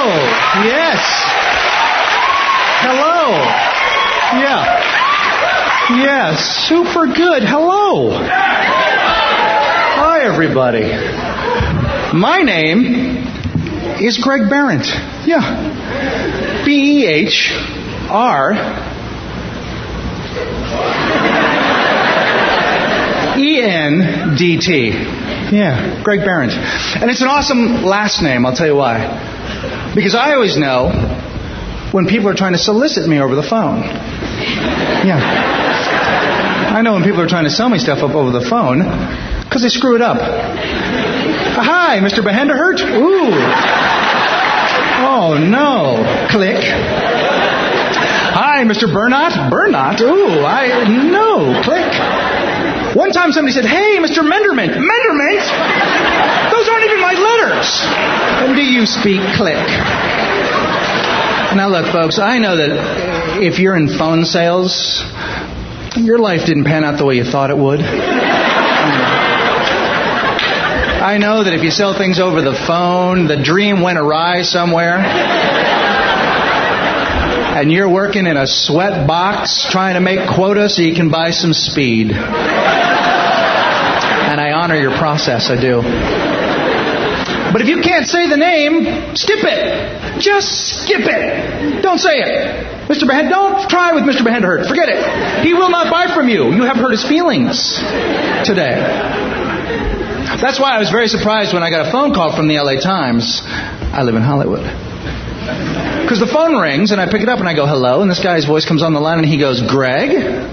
Yes. Hello. Yeah. Yes. Super good. Hello. Hi, everybody. My name is Greg Behrendt. Yeah. BEHRENDT. Yeah, Greg Behrendt. And it's an awesome last name, I'll tell you why. Because I always know when people are trying to solicit me over the phone. Yeah. I know when people are trying to sell me stuff up over the phone because they screw it up. Hi, Mr. Behenderhurt? Ooh. Oh, no. Click. Hi, Mr. Bernot? Bernot? Ooh, no. Click. One time somebody said, hey, Mr. Menderment. Menderment? Those aren't even my letters. And do you speak? Click. Now look, folks, I know that if you're in phone sales, your life didn't pan out the way you thought it would. I know that if you sell things over the phone, the dream went awry somewhere. And you're working in a sweat box trying to make quota so you can buy some speed. And I honor your process, I do. But if you can't say the name, skip it. Just skip it. Don't say it. Mr. Behend, don't try with Mr. Behenderhurt. Forget it. He will not buy from you. You have hurt his feelings today. That's why I was very surprised when I got a phone call from the LA Times. I live in Hollywood. Because the phone rings and I pick it up and I go, hello. And this guy's voice comes on the line and he goes, Greg?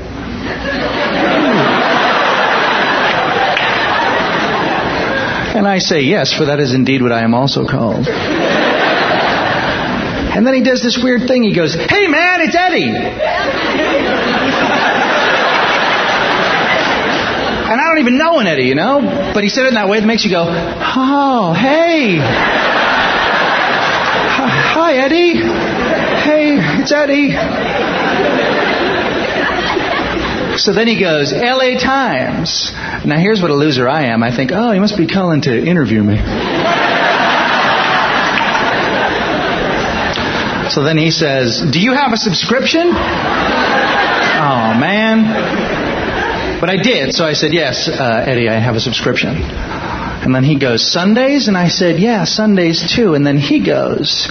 And I say, yes, for that is indeed what I am also called. And then he does this weird thing. He goes, hey, man, it's Eddie. And I don't even know an Eddie, you know. But he said it in that way that makes you go, oh, hey. Hi, Eddie. Hey, it's Eddie. So then he goes, LA Times. Now here's what a loser I am. I think, oh, he must be calling to interview me. So then he says, do you have a subscription? Oh, man. But I did. So I said, yes, Eddie, I have a subscription. And then he goes, Sundays? And I said, yeah, Sundays too. And then he goes,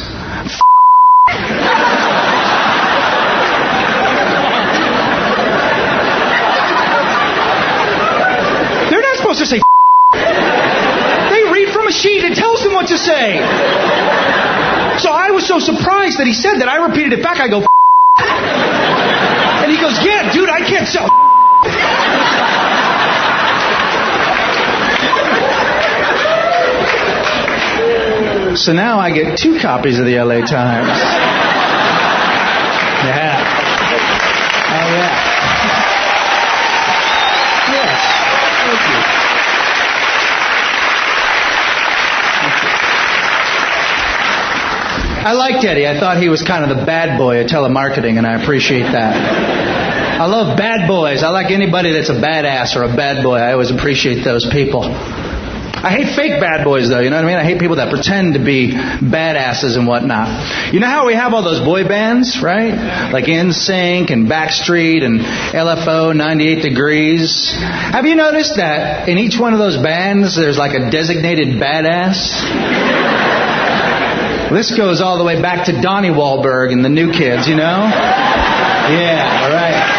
they're not supposed to say they read from a sheet. It tells them what to say. So I was so surprised that he said that. I repeated it back. I go, and he goes, yeah, dude, I can't sell. So now I get 2 copies of the LA Times. Yeah. Oh, yeah. Yes. Thank you. I liked Eddie. I thought he was kind of the bad boy of telemarketing, and I appreciate that. I love bad boys. I like anybody that's a badass or a bad boy. I always appreciate those people. I hate fake bad boys, though. You know what I mean? I hate people that pretend to be badasses and whatnot. You know how we have all those boy bands, right? Like NSYNC and Backstreet and LFO, 98 Degrees. Have you noticed that in each one of those bands there's like a designated badass? This goes all the way back to Donnie Wahlberg and the New Kids, you know? Yeah, all right.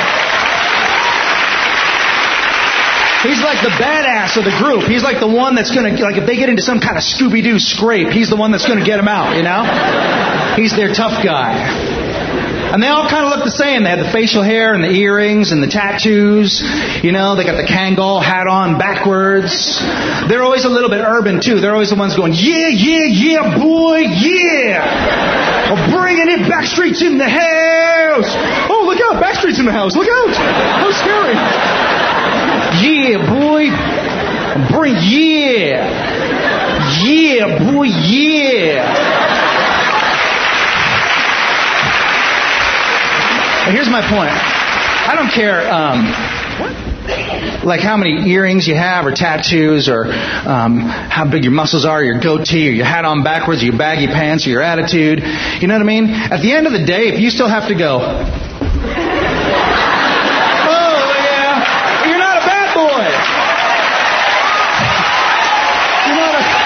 He's like the badass of the group. He's like the one that's going to, like if they get into some kind of Scooby-Doo scrape, he's the one that's going to get them out, you know? He's their tough guy. And they all kind of look the same. They have the facial hair and the earrings and the tattoos. You know, they got the Kangol hat on backwards. They're always a little bit urban, too. They're always the ones going, yeah, yeah, yeah, boy, yeah. We're bringing it. Backstreet's in the house. Oh, look out. Backstreet's in the house. Look out. How scary. Yeah, boy. Yeah. Yeah, boy, yeah. Here's my point. I don't care. What? Like how many earrings you have, or tattoos, or how big your muscles are, your goatee, or your hat on backwards, or your baggy pants, or your attitude. You know what I mean? At the end of the day, if you still have to go, oh yeah, you're not a bad boy. You're not a...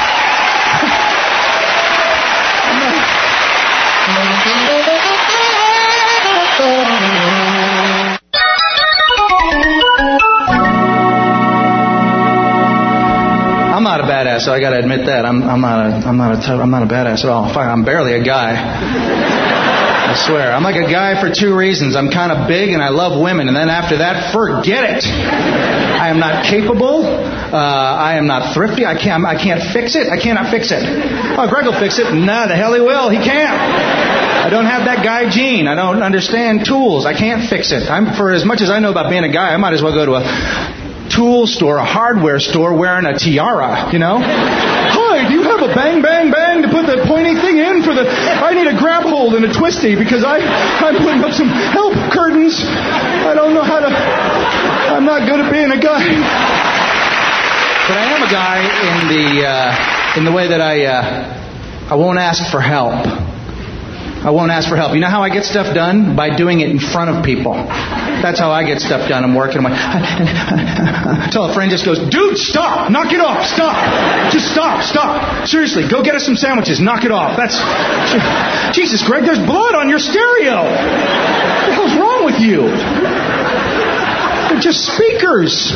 I'm not a badass, so I got to admit that. I'm not a badass at all. In fact, I'm barely a guy. I swear. I'm like a guy for two reasons. I'm kind of big and I love women, and then after that, forget it. I am not capable. I am not thrifty. I can't fix it. I cannot fix it. Oh, Greg will fix it. No, the hell he will. He can't. I don't have that guy gene. I don't understand tools. I can't fix it. For as much as I know about being a guy, I might as well go to a tool store, a hardware store, wearing a tiara, you know? Hi, do you have a bang, bang, bang to put the pointy thing in for the... I need a grab hold and a twisty because I'm putting up some help curtains. I don't know how to... I'm not good at being a guy. But I am a guy in the way that I won't ask for help. I won't ask for help. You know how I get stuff done? By doing it in front of people. That's how I get stuff done. I'm working. Until a friend just goes, dude, stop. Knock it off. Stop. Just stop. Seriously, go get us some sandwiches. Knock it off. Jesus, Greg, there's blood on your stereo. What the hell's wrong with you? They're just speakers.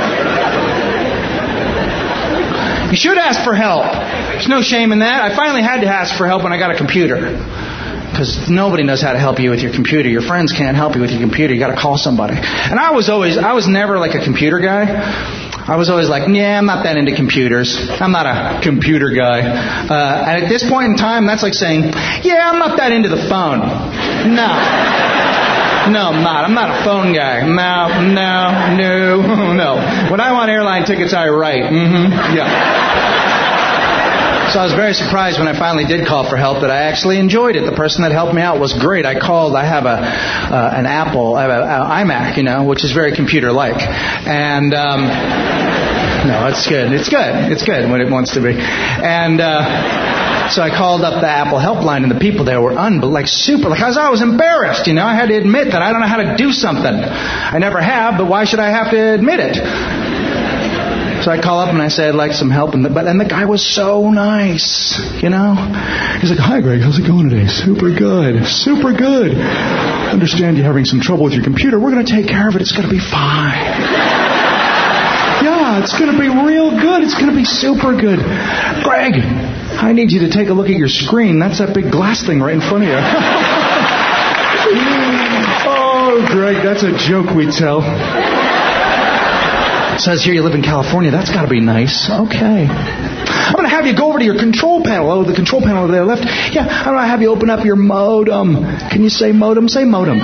You should ask for help. There's no shame in that. I finally had to ask for help when I got a computer. Because nobody knows how to help you with your computer. Your friends can't help you with your computer. You got to call somebody. And I was never like a computer guy. I was always like, yeah, I'm not that into computers. I'm not a computer guy. And at this point in time, that's like saying, yeah, I'm not that into the phone. No, I'm not. I'm not a phone guy. No. When I want airline tickets, I write. Yeah. So I was very surprised when I finally did call for help that I actually enjoyed it. The person that helped me out was great. I called. I have an Apple. I have an iMac, which is very computer-like. And no, it's good. It's good when it wants to be. And so I called up the Apple helpline, and the people there were super. I was embarrassed. I had to admit that I don't know how to do something. I never have, but why should I have to admit it? So I call up and I say, I'd like some help. And the guy was so nice, He's like, hi, Greg, how's it going today? Super good. Understand you're having some trouble with your computer. We're going to take care of it. It's going to be fine. Yeah, it's going to be real good. It's going to be super good. Greg, I need you to take a look at your screen. That's that big glass thing right in front of you. Oh, Greg, that's a joke we tell. It says here you live in California. That's got to be nice. Okay. I'm going to have you go over to your control panel. Oh, the control panel over there left. Yeah, I'm going to have you open up your modem. Can you say modem? Say modem.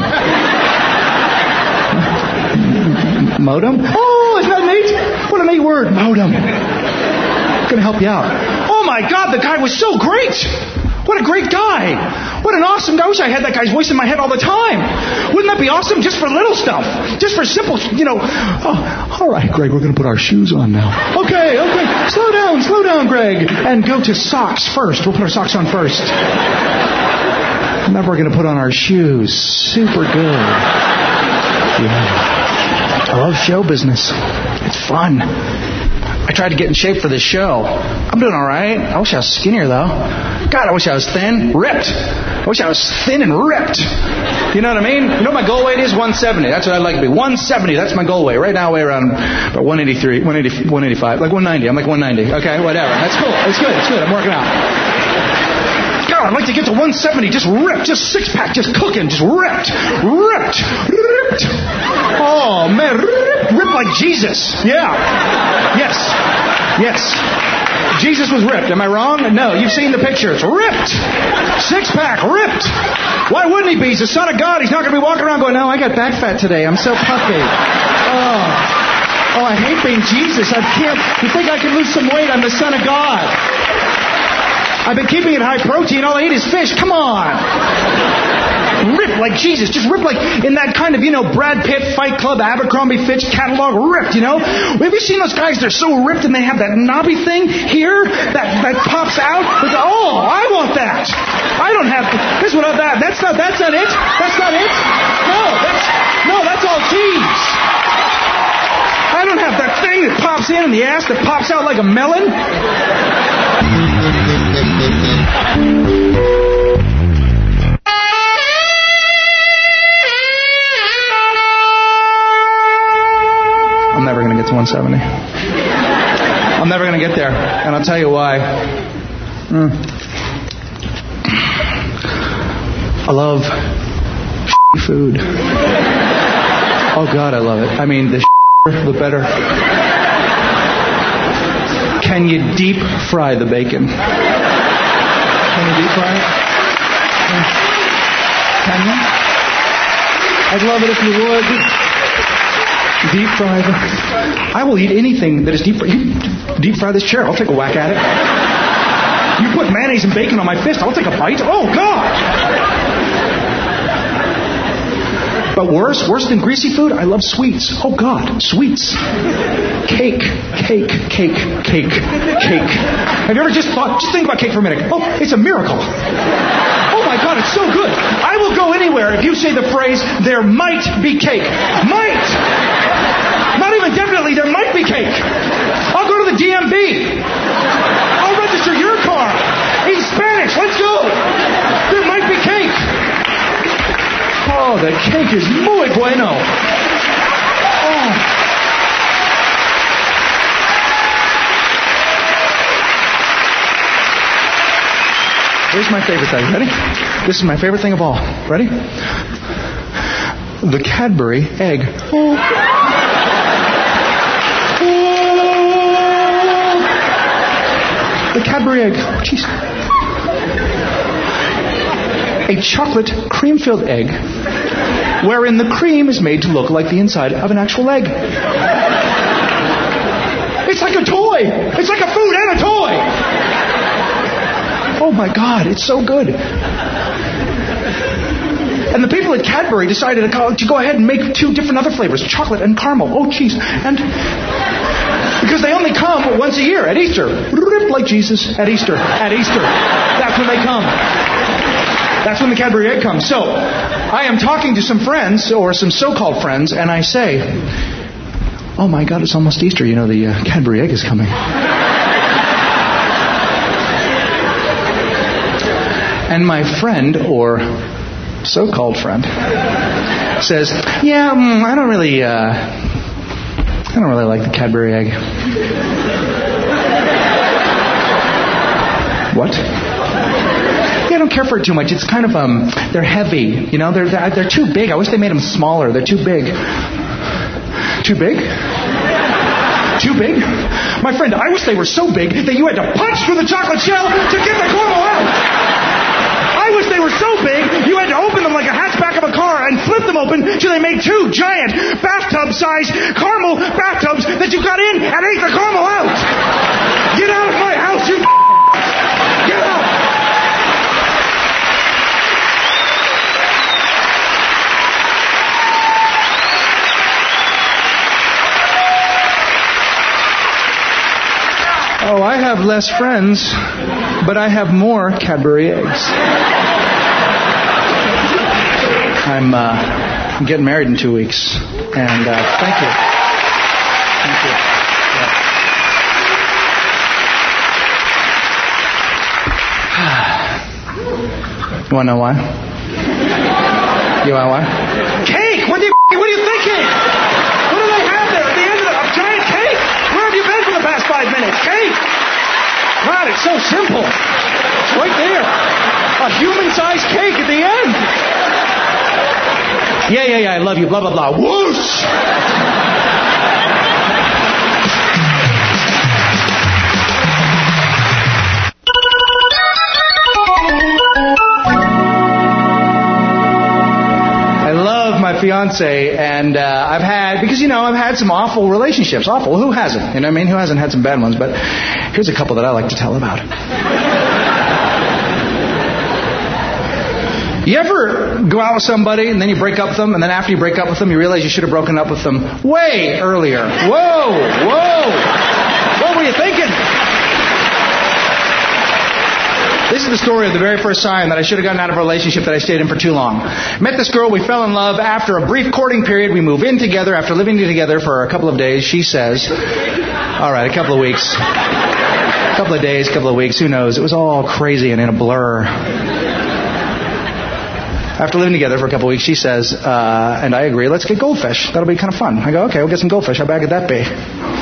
Modem? Oh, isn't that neat? What a neat word. Modem. I'm going to help you out. Oh, my God, the guy was so great. What a great guy. What an awesome guy. I wish I had that guy's voice in my head all the time. Wouldn't that be awesome? Just for little stuff. Just for simple, Oh, all right, Greg, we're going to put our shoes on now. Okay. Slow down, Greg. And go to socks first. We'll put our socks on first. And then we're going to put on our shoes. Super good. Yeah. I love show business. It's fun. I tried to get in shape for this show. I'm doing all right. I wish I was skinnier, though. God, I wish I was thin, ripped. I wish I was thin and ripped. You know what I mean? You know what my goal weight is? 170. That's what I'd like to be. 170. That's my goal weight. Right now I weigh around about 183, 185, like 190. I'm like 190. Okay, whatever. That's cool. It's good. I'm working out. God, I'd like to get to 170. Just ripped. Just six-pack. Just cooking. Just ripped. Oh, man. Ripped like Jesus. Yeah. Yes. Jesus was ripped. Am I wrong? No. You've seen the pictures. Ripped. Six-pack. Ripped. Why wouldn't he be? He's the Son of God. He's not going to be walking around going, no, I got back fat today. I'm so puffy. Oh, I hate being Jesus. I can't. You think I can lose some weight? I'm the Son of God. I've been keeping it high protein. All I eat is fish. Come on. Ripped like Jesus. Just ripped like in that kind of, Brad Pitt, Fight Club, Abercrombie Fitch catalog. Ripped, Have you seen those guys? They're so ripped and they have that knobby thing here that pops out. I want that. I don't have to. That's not it. That's not it. No, that's all cheese. I don't have that thing that pops in the ass that pops out like a melon. I'm never going to get to 170. I'm never going to get there. And I'll tell you why. I love food. Oh, God, I love it. I mean, the better. Can you deep fry the bacon? Can you deep fry it? Can you? I'd love it if you would. Deep fry it. I will eat anything that is deep fried. You deep fry this chair, I'll take a whack at it. You put mayonnaise and bacon on my fist, I'll take a bite. Oh, God! But worse than greasy food, I love sweets. Oh, God, sweets. Cake. Have you ever just think about cake for a minute. Oh, it's a miracle. Oh, my God, it's so good. I will go anywhere if you say the phrase, there might be cake. Might! Not even definitely, there might be cake. I'll go to the DMV. I'll register your car. In Spanish, let's go. There might be cake. Oh, the cake is muy bueno. Oh. Here's my favorite thing. Ready? This is my favorite thing of all. Ready? The Cadbury egg. Oh. The Cadbury egg. Jeez. A chocolate cream-filled egg wherein the cream is made to look like the inside of an actual egg. It's like a toy. It's like a food and a toy. Oh my God, it's so good. And the people at Cadbury decided to go ahead and make 2 different other flavors, chocolate and caramel. Oh, jeez. And because they only come once a year at Easter. Like Jesus at Easter. At Easter. That's when they come. That's when the Cadbury egg comes. So, I am talking to some friends, or some so-called friends, and I say, oh my God, it's almost Easter. The Cadbury egg is coming. And my friend, or so-called friend, says, yeah, I don't really like the Cadbury egg. What? I don't care for it too much. It's kind of, they're heavy. They're too big. I wish they made them smaller. They're too big. Too big? Too big? My friend, I wish they were so big that you had to punch through the chocolate shell to get the caramel out. I wish they were so big you had to open them like a hatchback of a car and flip them open till they made 2 giant bathtub-sized caramel bathtubs that you got in and ate the caramel out. Get out of my house, you get out. Oh, I have less friends, but I have more Cadbury eggs. I'm getting married in 2 weeks, and thank you. Thank you. Yeah. You want to know why? You want to know why? Cake! What are you thinking? What do they have there at the end of a giant cake? Where have you been for the past 5 minutes? Cake! God, it's so simple. It's right there. A human-sized cake at the end. Yeah, I love you, blah, blah, blah. Whoosh! I love my fiance, and I've had some awful relationships. Awful. Who hasn't? You know what I mean? Who hasn't had some bad ones? But here's a couple that I like to tell about. You ever go out with somebody and then you break up with them, and then after you break up with them, you realize you should have broken up with them way earlier? Whoa! What were you thinking? This is the story of the very first sign that I should have gotten out of a relationship that I stayed in for too long. Met this girl, we fell in love. After a brief courting period, we move in together. After living together for a couple of days, she says, all right, a couple of weeks. A couple of days, couple of weeks, who knows? It was all crazy and in a blur. After living together for a couple of weeks, she says, and I agree, let's get goldfish. That'll be kind of fun. I go, okay, we'll get some goldfish. How bad could that be?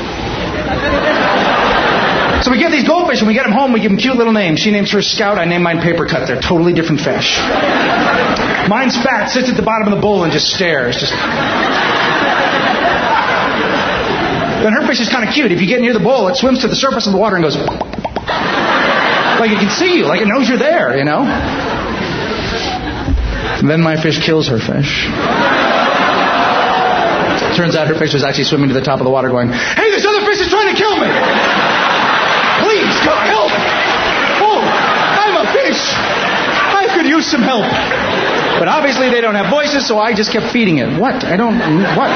So we get these goldfish, and we get them home. We give them cute little names. She names hers Scout. I name mine Paper Cut. They're totally different fish. Mine's fat, sits at the bottom of the bowl and just stares. Then her fish is kind of cute. If you get near the bowl, it swims to the surface of the water and goes... like it can see you, like it knows you're there, you know? And then my fish kills her fish. Turns out her fish was actually swimming to the top of the water going, hey, this other fish is trying to kill me! Please, God, help! Oh, I'm a fish! I could use some help. But obviously they don't have voices, so I just kept feeding it. What? What?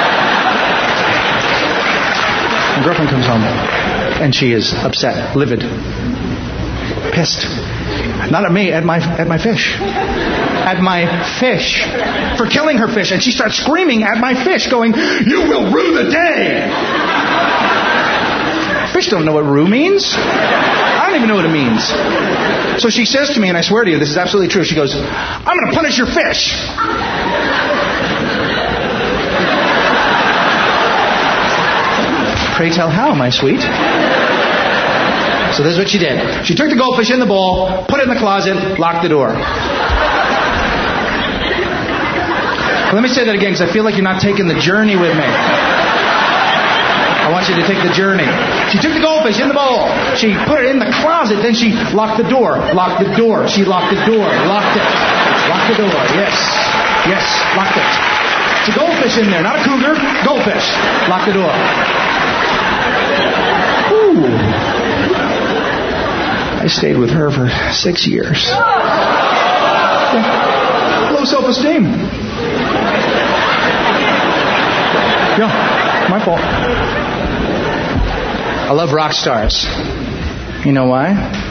My girlfriend comes home, and she is upset, livid, pissed. Not at me, at my fish. At my fish. For killing her fish. And she starts screaming at my fish, going, you will rue the day! Fish don't know what rue means. I don't even know what it means. So she says to me, and I swear to you, this is absolutely true, she goes, I'm going to punish your fish. Pray tell how, my sweet. So this is what she did. She took the goldfish in the bowl, put it in the closet, locked the door. Let me say that again, because I feel like you're not taking the journey with me. I want you to take the journey. She took the goldfish in the bowl. She put it in the closet. Then she locked the door. Locked the door. She locked the door. Locked it. Locked the door. Yes. Yes. Locked it. It's a goldfish in there. Not a cougar. Goldfish. Lock the door. Ooh. I stayed with her for 6 years. Yeah. Low self-esteem. Yeah, my fault. I love rock stars. You know why?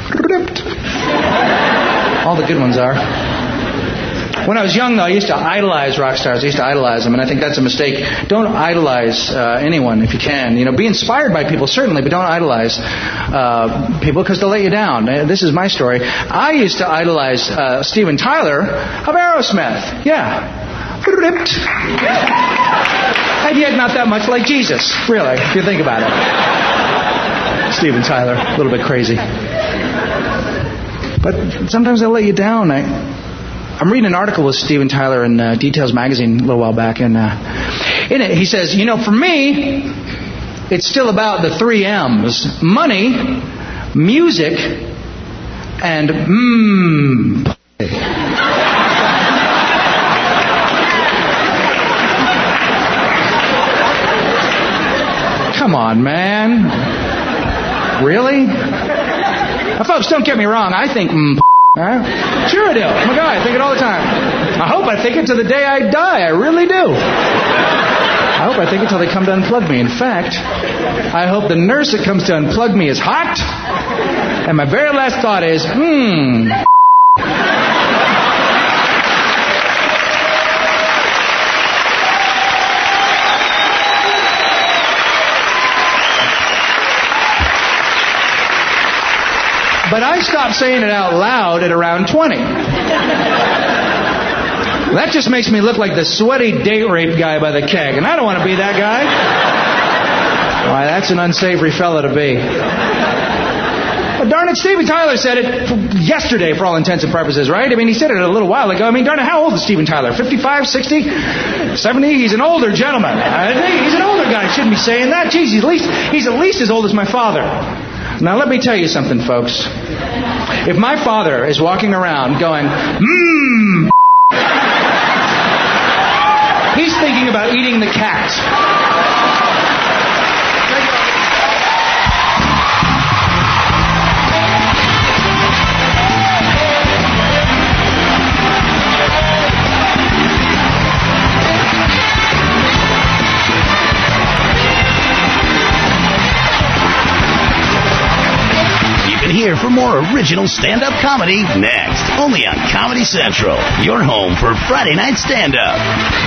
All the good ones are. When I was young, though, I used to idolize rock stars. I used to idolize them, and I think that's a mistake. Don't idolize anyone if you can. You know, be inspired by people, certainly, but don't idolize people because they'll let you down. This is my story. I used to idolize Steven Tyler of Aerosmith. Yeah. And yet not that much like Jesus, really, if you think about it. Steven Tyler, a little bit crazy. But sometimes they'll let you down. I'm reading an article with Steven Tyler in Details magazine a little while back, and in it he says, you know, for me, it's still about the 3 M's. Money, music, and Come on, man. Really? Now, folks, don't get me wrong. I think Sure I do. Oh my God, I think it all the time. I hope I think it to the day I die. I really do. I hope I think it till they come to unplug me. In fact, I hope the nurse that comes to unplug me is hot. And my very last thought is, But I stopped saying it out loud at around 20. That just makes me look like the sweaty date rape guy by the keg. And I don't want to be that guy. Why, that's an unsavory fellow to be. But darn it, Steven Tyler said it yesterday for all intents and purposes, right? I mean, he said it a little while ago. I mean, darn it, how old is Steven Tyler? 55, 60, 70? He's an older gentleman. He's an older guy. Shouldn't be saying that. Jeez, he's at least as old as my father. Now, let me tell you something, folks. If my father is walking around going, he's thinking about eating the cat. here for more original stand-up comedy next, only on Comedy Central, your home for Friday night stand-up.